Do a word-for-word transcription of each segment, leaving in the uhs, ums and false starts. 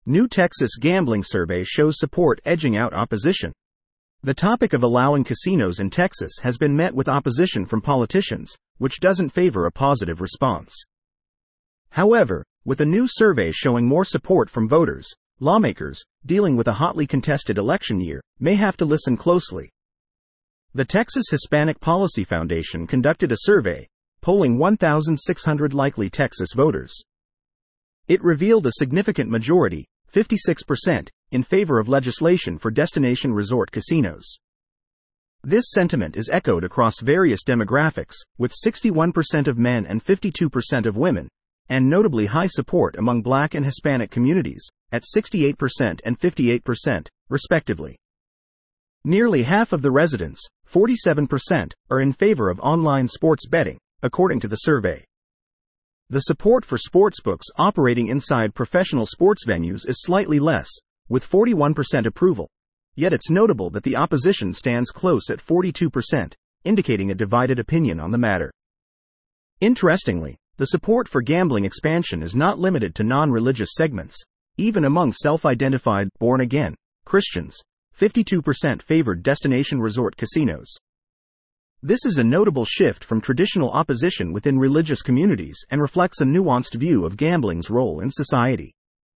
New Texas gambling survey shows support edging out opposition. The topic of allowing casinos in Texas has been met with opposition from politicians, which doesn't favor a positive response. However, with a new survey showing more support from voters, lawmakers, dealing with a hotly contested election year, may have to listen closely. The Texas Hispanic Policy Foundation conducted a survey, polling one thousand six hundred likely Texas voters. It revealed a significant majority, fifty-six percent, in favor of legislation for destination resort casinos. This sentiment is echoed across various demographics, with sixty-one percent of men and fifty-two percent of women, and notably high support among Black and Hispanic communities, at sixty-eight percent and fifty-eight percent, respectively. Nearly half of the residents, forty-seven percent, are in favor of online sports betting, according to the survey. The support for sportsbooks operating inside professional sports venues is slightly less, with forty-one percent approval, yet it's notable that the opposition stands close at forty-two percent, indicating a divided opinion on the matter. Interestingly, the support for gambling expansion is not limited to non-religious segments. Even among self-identified born-again Christians, fifty-two percent favored destination resort casinos. This is a notable shift from traditional opposition within religious communities and reflects a nuanced view of gambling's role in society.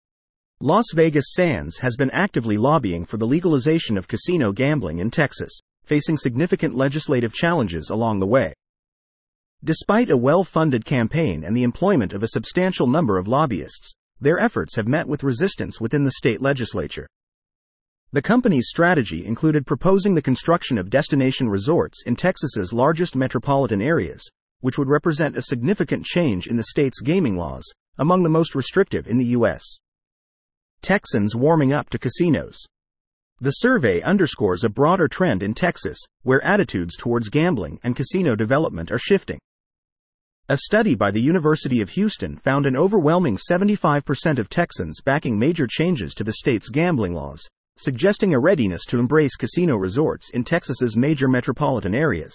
Las Vegas Sands has been actively lobbying for the legalization of casino gambling in Texas, facing significant legislative challenges along the way. Despite a well-funded campaign and the employment of a substantial number of lobbyists, their efforts have met with resistance within the state legislature. The company's strategy included proposing the construction of destination resorts in Texas's largest metropolitan areas, which would represent a significant change in the state's gaming laws, among the most restrictive in the U S Texans warming up to casinos. The survey underscores a broader trend in Texas, where attitudes towards gambling and casino development are shifting. A study by the University of Houston found an overwhelming seventy-five percent of Texans backing major changes to the state's gambling laws, suggesting a readiness to embrace casino resorts in Texas's major metropolitan areas.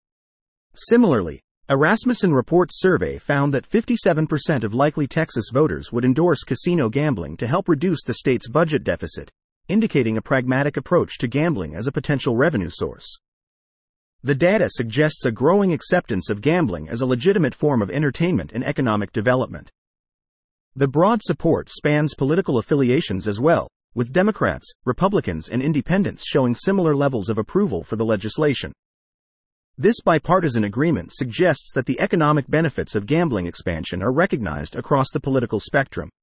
Similarly, a Rasmussen Reports survey found that fifty-seven percent of likely Texas voters would endorse casino gambling to help reduce the state's budget deficit, indicating a pragmatic approach to gambling as a potential revenue source. The data suggests a growing acceptance of gambling as a legitimate form of entertainment and economic development. The broad support spans political affiliations as well, with Democrats, Republicans, and Independents showing similar levels of approval for the legislation. This bipartisan agreement suggests that the economic benefits of gambling expansion are recognized across the political spectrum.